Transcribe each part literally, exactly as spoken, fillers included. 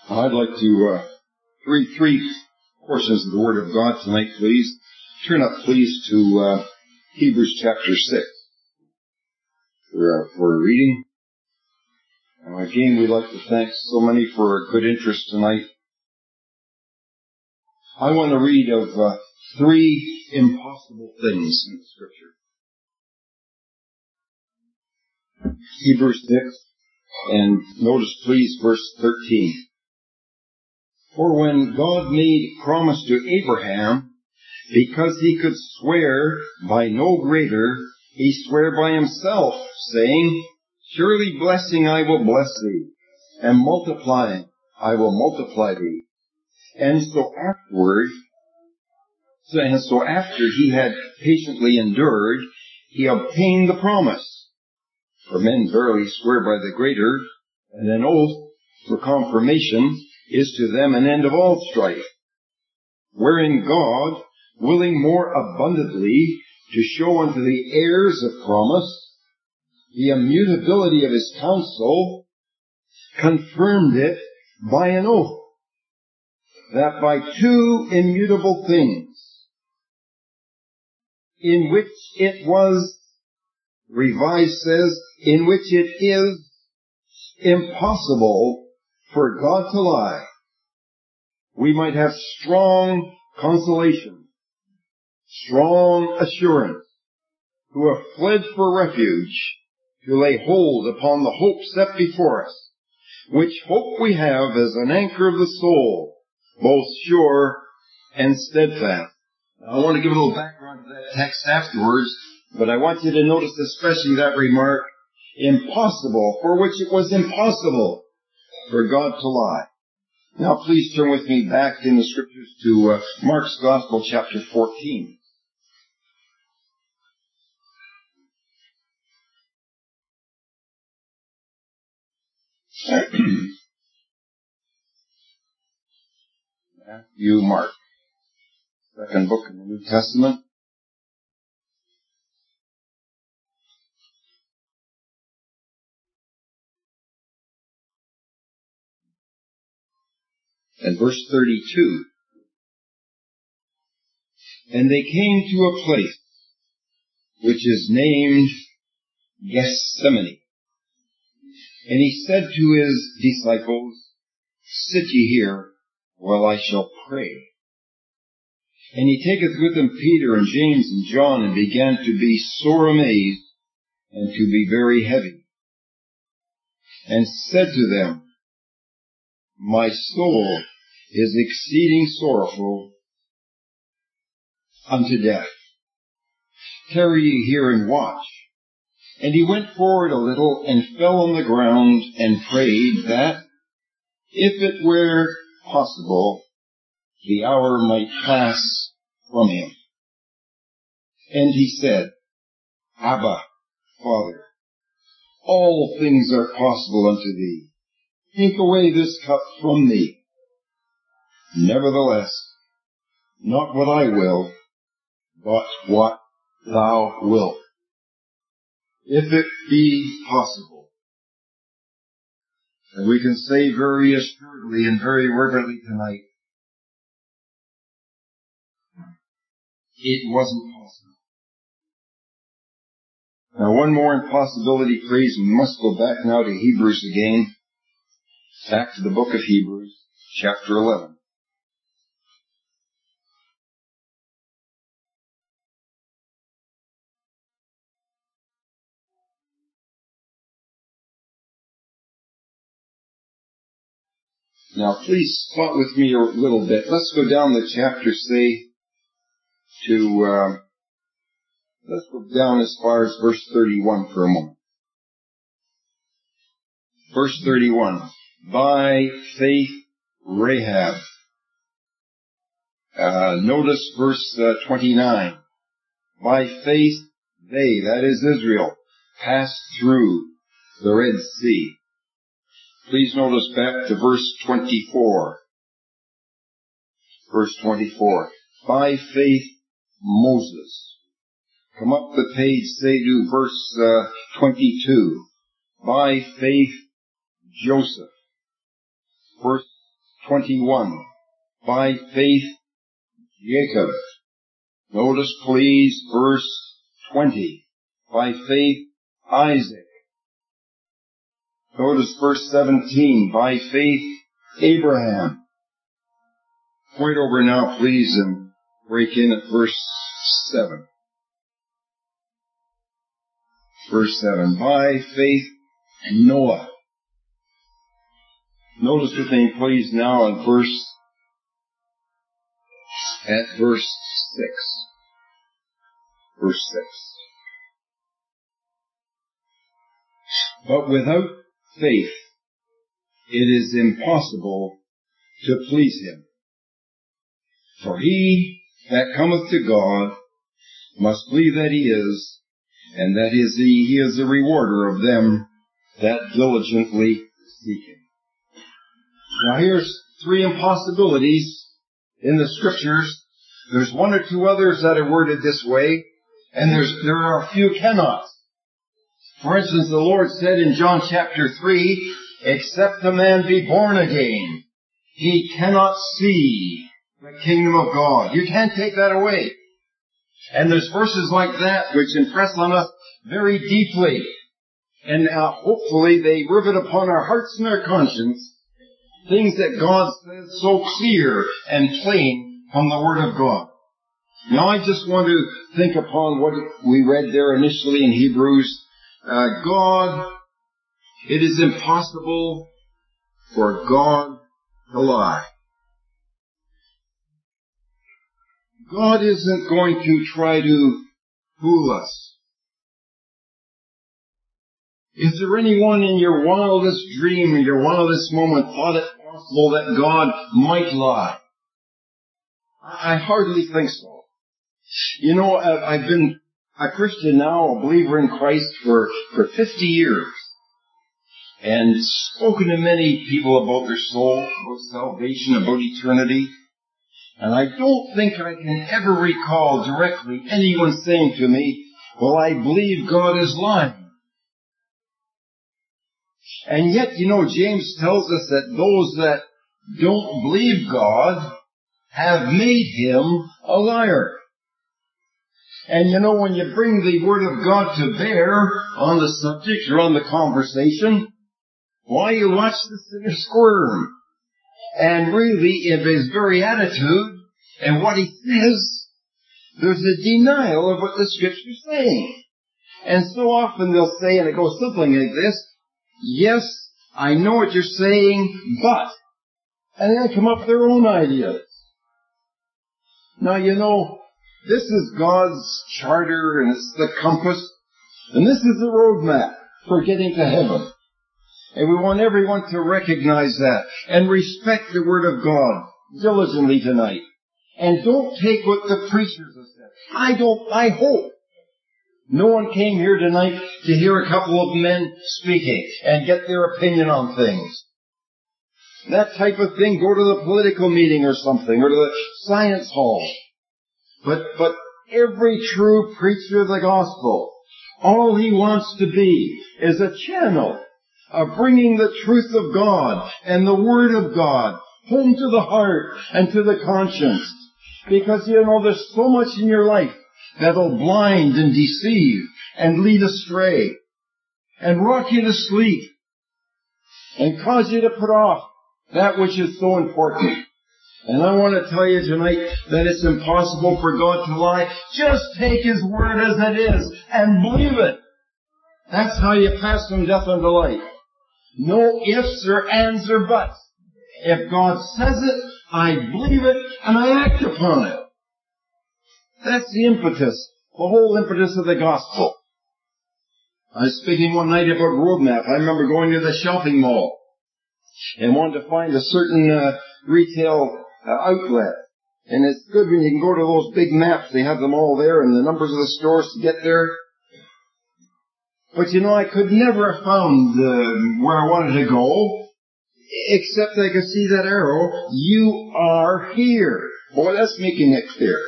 I'd like to uh, read three portions of the Word of God tonight, please. Turn up, please, to uh, Hebrews chapter six for, uh, for a reading. And again, we'd like to thank so many for a good interest tonight. I want to read of uh, three impossible things in the Scripture. Hebrews six, and notice, please, verse thirteen. For when God made promise to Abraham, because he could swear by no greater, he sware by himself, saying, Surely blessing I will bless thee, and multiplying I will multiply thee. And so afterward, so, and so after he had patiently endured, he obtained the promise. For men verily swear by the greater, and an oath for confirmation is to them an end of all strife. Wherein God, willing more abundantly to show unto the heirs of promise the immutability of his counsel, confirmed it by an oath, that by two immutable things, in which it was, Revised says, in which it is impossible for God to lie, we might have strong consolation, strong assurance, who have fled for refuge, to lay hold upon the hope set before us, which hope we have as an anchor of the soul, both sure and steadfast. Now, I want to give a little background to that text afterwards, but I want you to notice especially that remark, impossible, for which it was impossible for God to lie. Now please turn with me back in the Scriptures to uh, Mark's Gospel, chapter fourteen. Matthew, Mark, second book in the New Testament. And verse thirty-two. And they came to a place which is named Gethsemane. And he said to his disciples, Sit ye here, while I shall pray. And he taketh with him Peter and James and John, and began to be sore amazed, and to be very heavy. And said to them, My soul is exceeding sorrowful unto death. Tarry ye here and watch. And he went forward a little, and fell on the ground, and prayed that, if it were possible, the hour might pass from him. And he said, Abba, Father, all things are possible unto thee. Take away this cup from me. Nevertheless, not what I will, but what thou wilt. If it be possible. And we can say very assuredly and very reverently tonight, it wasn't possible. Now one more impossibility, please. We must go back now to Hebrews again. Back to the book of Hebrews, chapter eleven. Now please spot with me a little bit. Let's go down the chapter, say, to, uh, let's go down as far as verse thirty-one for a moment. Verse thirty-one. By faith, Rahab. Uh, notice verse uh, twenty-nine. By faith, they, that is Israel, passed through the Red Sea. Please notice back to verse twenty-four. Verse twenty-four. By faith, Moses. Come up the page, say to verse uh, twenty-two. By faith, Joseph. Verse twenty-one. By faith, Jacob. Notice, please, verse twenty. By faith, Isaac. Notice verse seventeen. By faith, Abraham. Point over now, please, and break in at verse seven. Verse seven. By faith, Noah. Notice with me, please, now at verse, at verse six. Verse six. But without faith, it is impossible to please him. For he that cometh to God must believe that he is, and that is he, he is the rewarder of them that diligently seek him. Now here's three impossibilities in the scriptures. There's one or two others that are worded this way, and there's, there are a few cannots. For instance, the Lord said in John chapter three, except a man be born again, he cannot see the kingdom of God. You can't take that away. And there's verses like that which impress on us very deeply. And uh, hopefully they rivet upon our hearts and our conscience things that God says so clear and plain from the Word of God. Now I just want to think upon what we read there initially in Hebrews. Uh, God, it is impossible for God to lie. God isn't going to try to fool us. Is there anyone in your wildest dream, in your wildest moment, thought it possible that God might lie? I hardly think so. You know, I've been a Christian now, a believer in Christ for, for fifty years. And spoken to many people about their soul, about salvation, about eternity. And I don't think I can ever recall directly anyone saying to me, well, I believe God is lying. And yet, you know, James tells us that those that don't believe God have made him a liar. And you know, when you bring the Word of God to bear on the subject or on the conversation, why, you watch the sinner squirm. And really, in his very attitude and what he says, there's a denial of what the Scripture's saying. And so often they'll say, and it goes something like this, yes, I know what you're saying, but, and then come up with their own ideas. Now, you know, this is God's charter, and it's the compass, and this is the roadmap for getting to heaven. And we want everyone to recognize that and respect the Word of God diligently tonight. And don't take what the preachers have said. I don't, I hope no one came here tonight to hear a couple of men speaking and get their opinion on things. That type of thing, go to the political meeting or something, or to the science hall. But, but every true preacher of the gospel, all he wants to be is a channel of bringing the truth of God and the Word of God home to the heart and to the conscience. Because, you know, there's so much in your life that'll blind and deceive and lead astray and rock you to sleep and cause you to put off that which is so important. And I want to tell you tonight that it's impossible for God to lie. Just take His Word as it is and believe it. That's how you pass from death unto life. No ifs or ands or buts. If God says it, I believe it and I act upon it. That's the impetus, the whole impetus of the gospel. I was speaking one night about roadmap. I remember going to the shopping mall and wanted to find a certain uh, retail uh, outlet. And it's good when you can go to those big maps. They have them all there and the numbers of the stores to get there. But you know, I could never have found uh, where I wanted to go, except I could see that arrow, you are here. Boy, that's making it clear.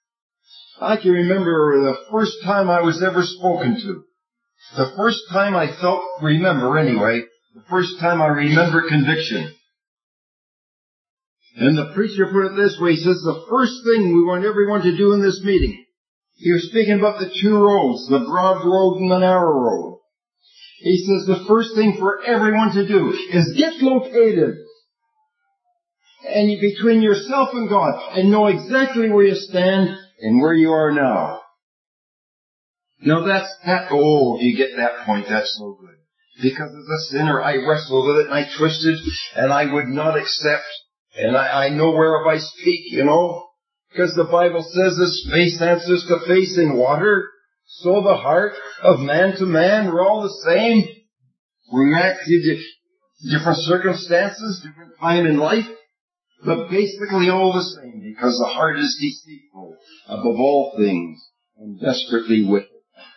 I can remember the first time I was ever spoken to. The first time I felt, remember anyway, the first time I remember conviction. And the preacher put it this way. He says, the first thing we want everyone to do in this meeting, he was speaking about the two roads, the broad road and the narrow road. He says the first thing for everyone to do is get located. And you, between yourself and God, and know exactly where you stand and where you are now. Now that's, that, oh, you get that point, that's so good. Because as a sinner, I wrestled with it and I twisted and I would not accept. And I, I know whereof I speak, you know. Because the Bible says as face answers to face in water, so the heart of man to man, we're all the same. We react to different circumstances, different time in life, but basically all the same, because the heart is deceitful above all things and desperately wicked.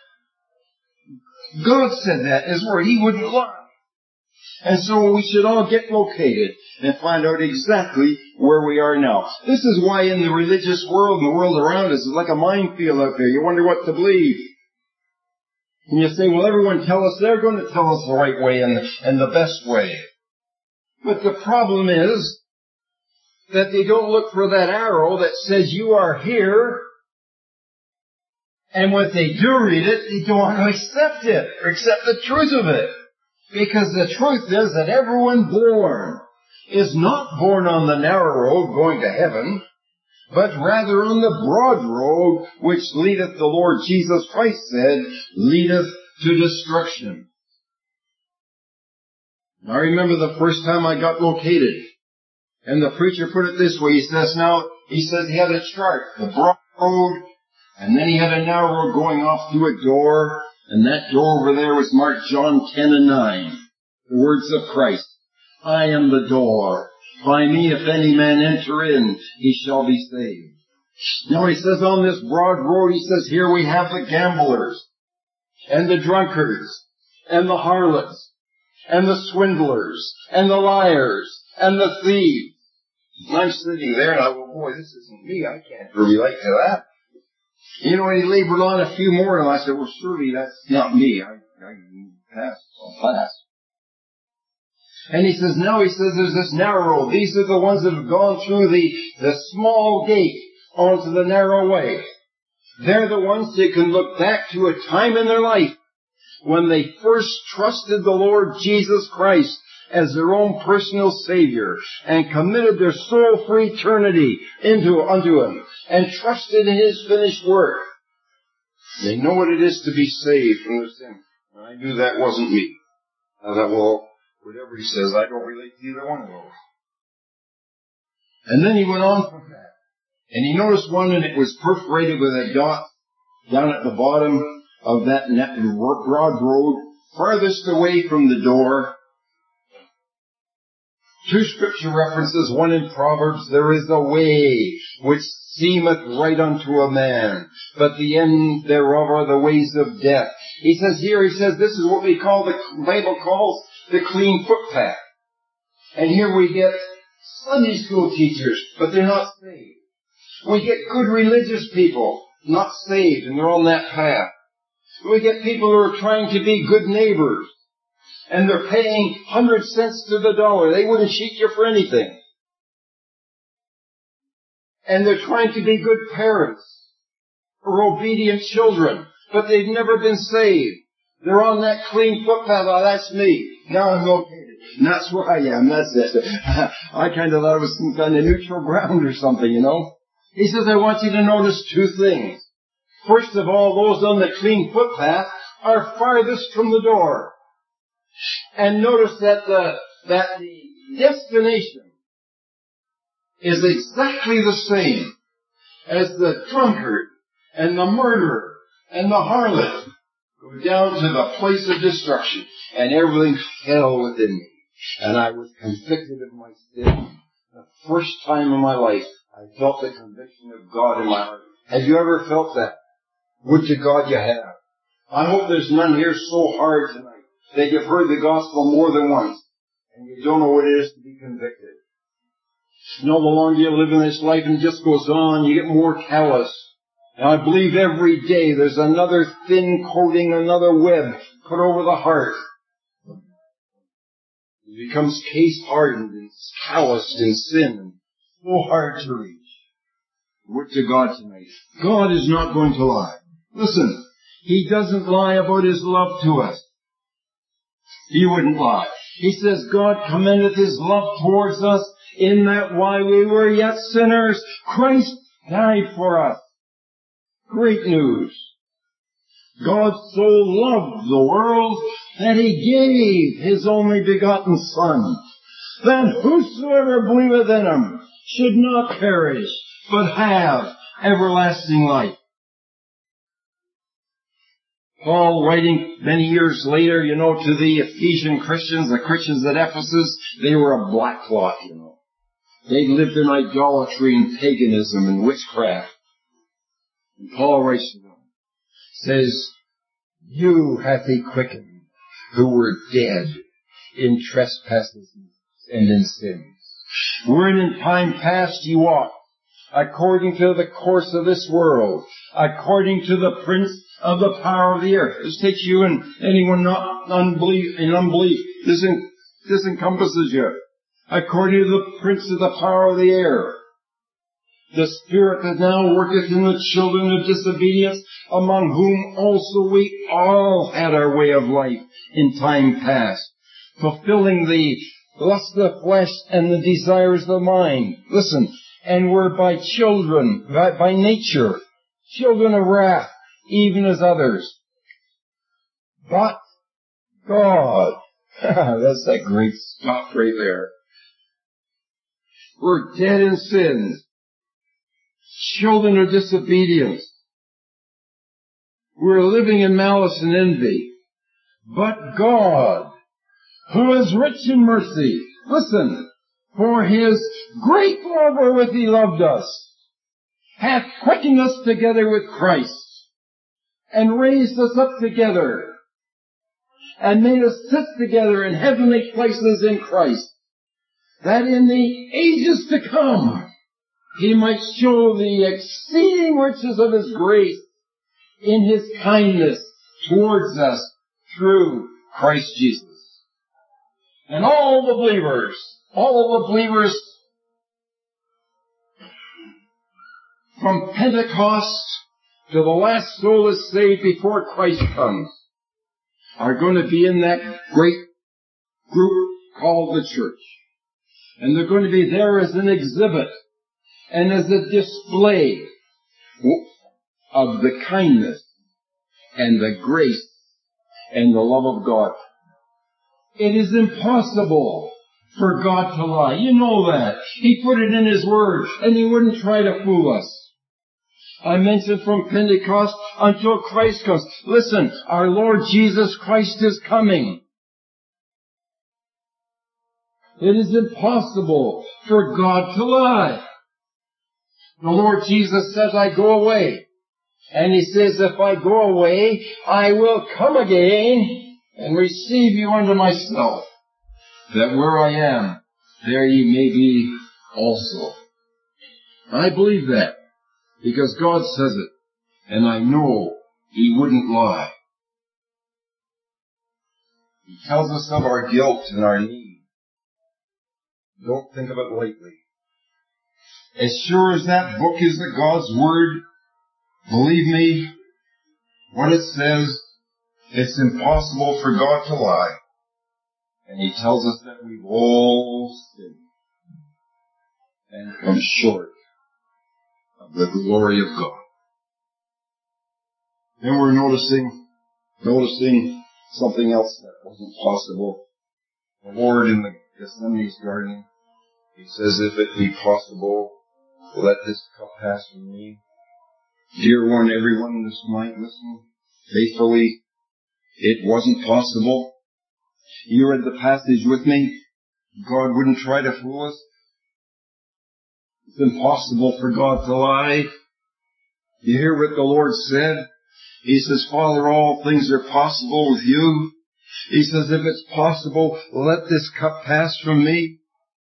God said that in His Word. He wouldn't lie. And so we should all get located and find out exactly where we are now. This is why in the religious world and the world around us, it's like a minefield out there. You wonder what to believe. And you say, well, everyone tell us, they're going to tell us the right way and the, and the best way. But the problem is that they don't look for that arrow that says you are here. And when they do read it, they don't want to accept it or accept the truth of it. Because the truth is that everyone born is not born on the narrow road going to heaven, but rather on the broad road which leadeth, the Lord Jesus Christ said, leadeth to destruction. I remember the first time I got located, and the preacher put it this way. He says now, he says he had a chart, the broad road, and then he had a narrow road going off through a door, and that door over there was marked John ten and nine. The words of Christ. I am the door. By me, if any man enter in, he shall be saved. Now he says on this broad road, he says here we have the gamblers, and the drunkards, and the harlots, and the swindlers, and the liars, and the thieves. And I'm sitting there and I go, boy, this isn't me. I can't relate to that. You know, he labored on a few more, and I said, well, surely that's not me. I, I pass, I'll pass. And he says, no, he says, there's this narrow road. These are the ones that have gone through the, the small gate onto the narrow way. They're the ones that can look back to a time in their life when they first trusted the Lord Jesus Christ as their own personal Savior and committed their soul for eternity into unto Him and trusted in His finished work. They know what it is to be saved from their sin. And I knew that wasn't me. I thought, well, whatever he says, I don't relate to either one of those. And then he went on from that. And he noticed one, and it was perforated with a dot down at the bottom of that broad road, farthest away from the door. Two scripture references, one in Proverbs, there is a way which seemeth right unto a man, but the end thereof are the ways of death. He says here, he says this is what we call, the Bible calls the clean footpath. And here we get Sunday school teachers, but they're not saved. We get good religious people, not saved, and they're on that path. We get people who are trying to be good neighbors, and they're paying hundred cents to the dollar. They wouldn't cheat you for anything. And they're trying to be good parents or obedient children, but they've never been saved. They're on that clean footpath. Oh, that's me. Now I'm located. And that's where I am. That's it. I kind of thought it was some kind of neutral ground or something, you know. He says, I want you to notice two things. First of all, those on the clean footpath are farthest from the door. And notice that the, that the destination is exactly the same as the drunkard and the murderer and the harlot go down to the place of destruction, and everything fell within me. And I was convicted of my sin. The first time in my life, I felt the conviction of God in my heart. Have you ever felt that? Would to God you have. I hope there's none here so hard tonight that you've heard the gospel more than once, and you don't know what it is to be convicted. You know, the longer you live in this life and it just goes on, you get more callous. And I believe every day there's another thin coating, another web put over the heart. It becomes case hardened and calloused in sin. so hard to reach. Word to God tonight. God is not going to lie. Listen, He doesn't lie about His love to us. He wouldn't lie. He says, God commendeth His love towards us in that while we were yet sinners, Christ died for us. Great news. God so loved the world that He gave His only begotten Son, that whosoever believeth in Him should not perish, but have everlasting life. Paul, writing many years later, you know, to the Ephesian Christians, the Christians at Ephesus, they were a black clot, you know. They lived in idolatry and paganism and witchcraft. And Paul writes to them, says, you hath He quickened, who were dead in trespasses and in sins, wherein in time past ye walked, according to the course of this world, according to the prince of the power of the air. This takes you and anyone not unbelief, in unbelief. This, en- this encompasses you. According to the prince of the power of the air. The spirit that now worketh in the children of disobedience, among whom also we all had our way of life in time past, fulfilling the lust of the flesh and the desires of the mind. Listen, and were by children, by, by nature, children of wrath, even as others. But God, that's that great stuff right there. We're dead in sins, children of disobedience. We're living in malice and envy. But God, who is rich in mercy, listen, for His great love wherewith He loved us, hath quickened us together with Christ, and raised us up together, and made us sit together in heavenly places in Christ, that in the ages to come He might show the exceeding riches of His grace in His kindness towards us through Christ Jesus. And all the believers, all the believers from Pentecost to the last soul is saved before Christ comes are going to be in that great group called the church. And they're going to be there as an exhibit and as a display of the kindness and the grace and the love of God. It is impossible for God to lie. You know that. He put it in His Word, and He wouldn't try to fool us. I mentioned from Pentecost until Christ comes. Listen, our Lord Jesus Christ is coming. It is impossible for God to lie. The Lord Jesus says, I go away. And He says, if I go away, I will come again and receive you unto myself, that where I am, there ye may be also. I believe that, because God says it, and I know He wouldn't lie. He tells us of our guilt and our need. Don't think of it lightly. As sure as that book is the God's Word, believe me, what it says, it's impossible for God to lie. And He tells us that we've all sinned and come short of the glory of God. Then we're noticing, noticing something else that wasn't possible. The Lord in the Gethsemane's garden, He says, if it be possible, let this cup pass from me. Dear one, everyone this night, listen faithfully. It wasn't possible. You read the passage with me. God wouldn't try to fool us. It's impossible for God to lie. You hear what the Lord said? He says, Father, all things are possible with you. He says, if it's possible, let this cup pass from me.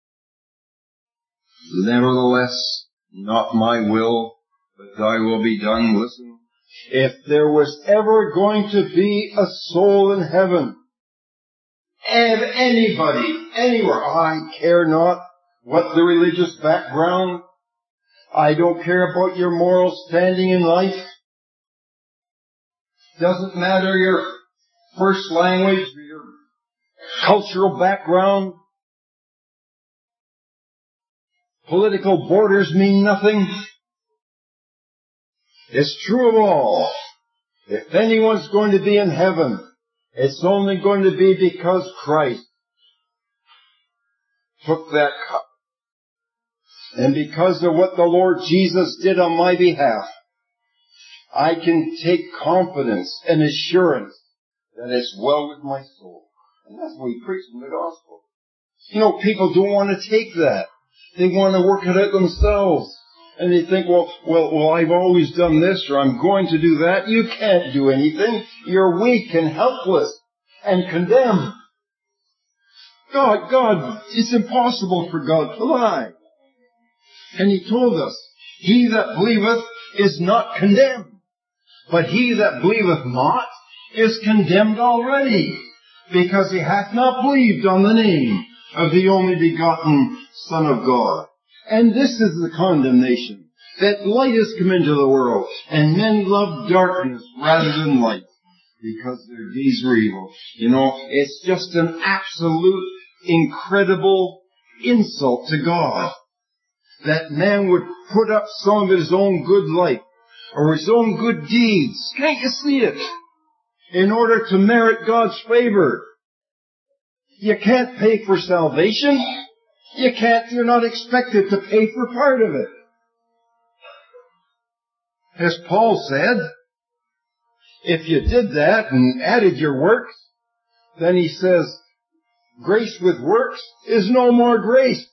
Nevertheless, not my will, but thy will be done. Listen. If there was ever going to be a soul in heaven, and anybody, anywhere, I care not what the religious background. I don't care about your moral standing in life. Doesn't matter your first language or your cultural background. Political borders mean nothing. It's true of all. If anyone's going to be in heaven, it's only going to be because Christ took that cup. And because of what the Lord Jesus did on my behalf, I can take confidence and assurance that it's well with my soul. And that's what we preach in the gospel. You know, people don't want to take that. They want to work it out themselves. And they think, well, well, well, I've always done this, or I'm going to do that. You can't do anything. You're weak and helpless and condemned. God, God, it's impossible for God to lie. And He told us, he that believeth is not condemned, but he that believeth not is condemned already, because he hath not believed on the name of the only begotten Son of God. And this is the condemnation, that light has come into the world, and men love darkness rather than light, because their deeds were evil. You know, it's just an absolute, incredible insult to God, that man would put up some of his own good life, or his own good deeds, can't you see it, in order to merit God's favor. You can't pay for salvation. You can't, you're not expected to pay for part of it. As Paul said, if you did that and added your works, then he says, grace with works is no more grace.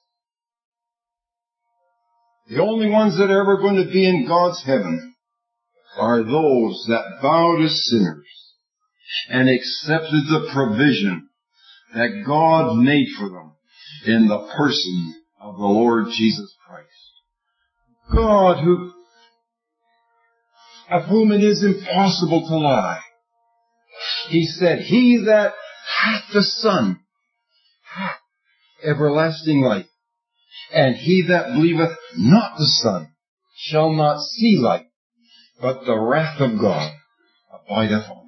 The only ones that are ever going to be in God's heaven are those that bowed as sinners and accepted the provision that God made for them in the person of the Lord Jesus Christ. God, who, of whom it is impossible to lie. He said, he that hath the Son hath everlasting life, and he that believeth not the Son shall not see life, but the wrath of God abideth on him.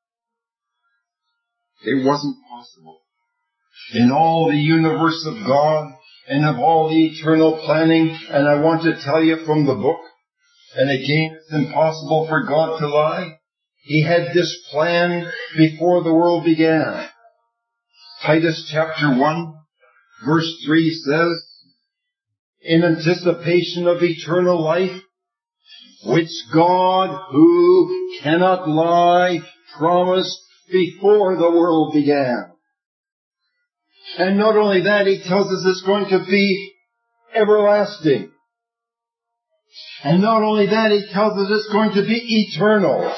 It wasn't possible. In all the universe of God and of all the eternal planning, and I want to tell you from the book, and again it's impossible for God to lie. He had this plan before the world began. Titus chapter one, verse three says, in anticipation of eternal life, which God, who cannot lie, promised before the world began. And not only that, he tells us it's going to be everlasting. And not only that, he tells us it's going to be eternal.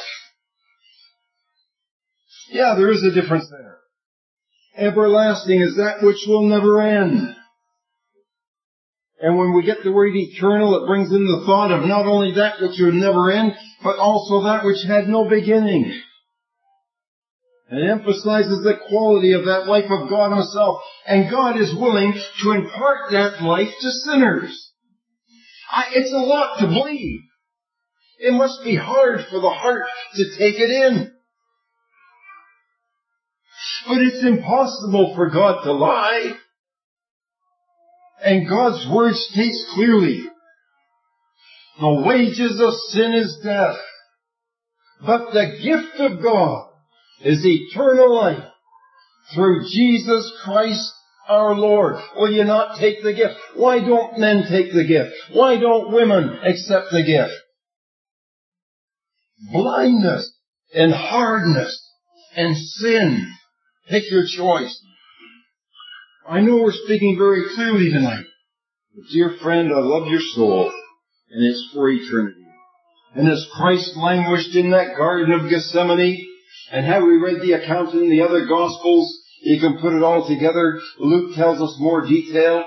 Yeah, there is a difference there. Everlasting is that which will never end. And when we get the word eternal, it brings in the thought of not only that which will never end, but also that which had no beginning. And it emphasizes the quality of that life of God Himself. And God is willing to impart that life to sinners. I, it's a lot to believe. It must be hard for the heart to take it in. But it's impossible for God to lie. And God's Word states clearly, the wages of sin is death, but the gift of God is eternal life through Jesus Christ our Lord. Will you not take the gift? Why don't men take the gift? Why don't women accept the gift? Blindness and hardness and sin. Take your choice. I know we're speaking very clearly tonight. But dear friend, I love your soul, and it's for eternity. And as Christ languished in that Garden of Gethsemane, and have we read the account in the other Gospels? You can put it all together. Luke tells us more detail.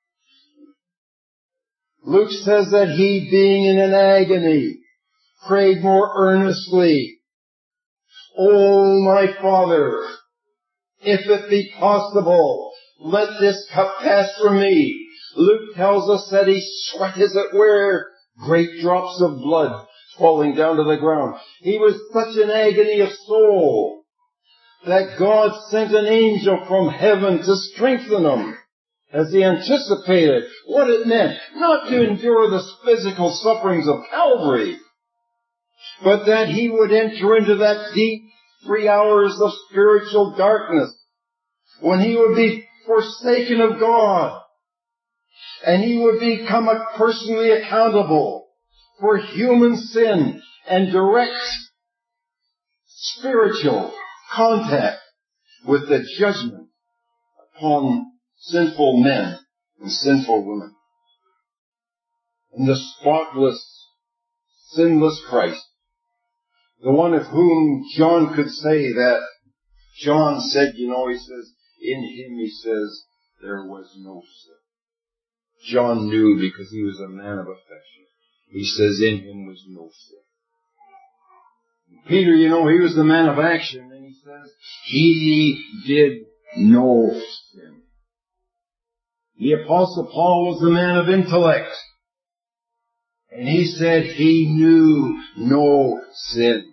Luke says that he, being in an agony, prayed more earnestly, "O my Father, if it be possible, let this cup pass from me. Luke tells us that he sweat, as it were, great drops of blood falling down to the ground. He was such an agony of soul that God sent an angel from heaven to strengthen him as he anticipated what it meant not to endure the physical sufferings of Calvary, but that he would enter into that deep three hours of spiritual darkness when he would be forsaken of God, and he would become personally accountable for human sin and direct spiritual contact with the judgment upon sinful men and sinful women. And the spotless, sinless Christ, the one of whom John could say that, John said, you know, he says, in him, he says, there was no sin. John knew because he was a man of affection. He says, in him was no sin. Peter, you know, he was the man of action, and he says, he did no sin. The Apostle Paul was the man of intellect, and he said he knew no sin.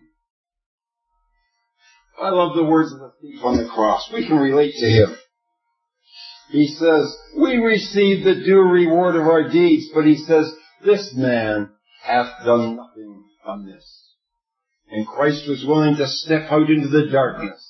I love the words of the thief on the cross. We can relate to him. He says, we receive the due reward of our deeds, but he says, this man hath done nothing amiss. And Christ was willing to step out into the darkness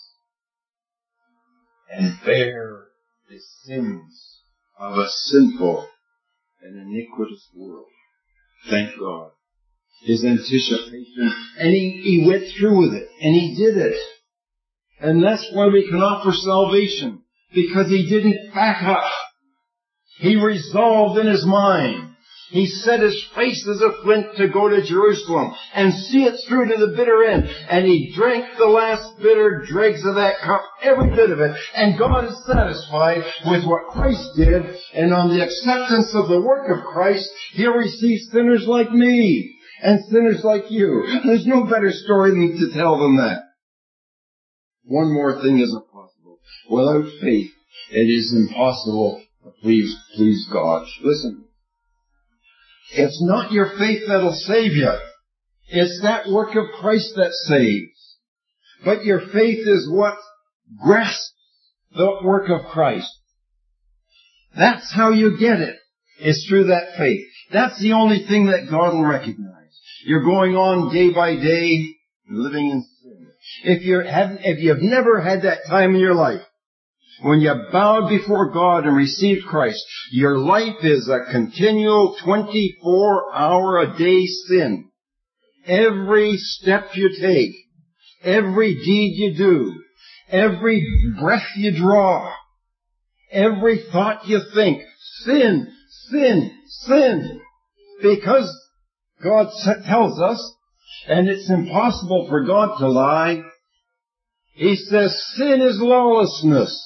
and bear the sins of a sinful and iniquitous world. Thank God. His anticipation. And he, he went through with it. And he did it. And that's why we can offer salvation. Because he didn't back up. He resolved in his mind. He set his face as a flint to go to Jerusalem and see it through to the bitter end. And he drank the last bitter dregs of that cup, every bit of it. And God is satisfied with what Christ did. And on the acceptance of the work of Christ, he'll receive sinners like me and sinners like you. There's no better story than to tell than that. One more thing isn't possible. Without faith, it is impossible to please, please God. Listen. It's not your faith that'll save you. It's that work of Christ that saves. But your faith is what grasps the work of Christ. That's how you get it. It's through that faith. That's the only thing that God will recognize. You're going on day by day, living in sin. If you haven't, if you've never had that time in your life, when you bowed before God and received Christ, your life is a continual twenty-four hour a day sin. Every step you take, every deed you do, every breath you draw, every thought you think, sin, sin, sin. Because God tells us, and it's impossible for God to lie, He says sin is lawlessness.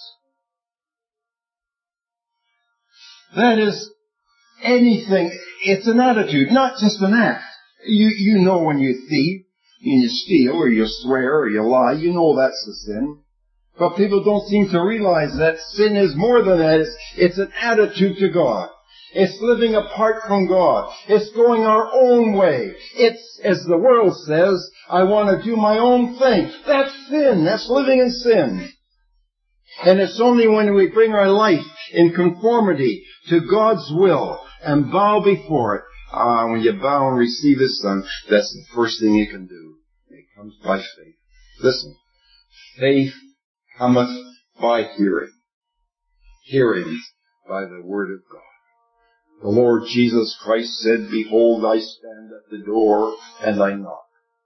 That is anything. It's an attitude, not just an act. You, you know when you thieve, and you steal, or you swear, or you lie, you know that's a sin. But people don't seem to realize that sin is more than that. It's, it's an attitude to God. It's living apart from God. It's going our own way. It's, as the world says, I want to do my own thing. That's sin. That's living in sin. And it's only when we bring our life in conformity to God's will and bow before it. Ah, when you bow and receive His Son, that's the first thing you can do. It comes by faith. Listen, faith cometh by hearing. Hearing by the Word of God. The Lord Jesus Christ said, Behold, I stand at the door and I knock.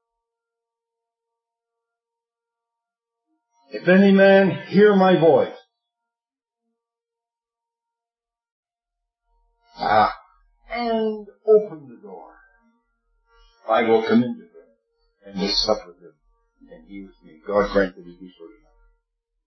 If any man hear my voice, ah, and open the door, I will come into him and will sup with him, and he with me. God grant that we be so.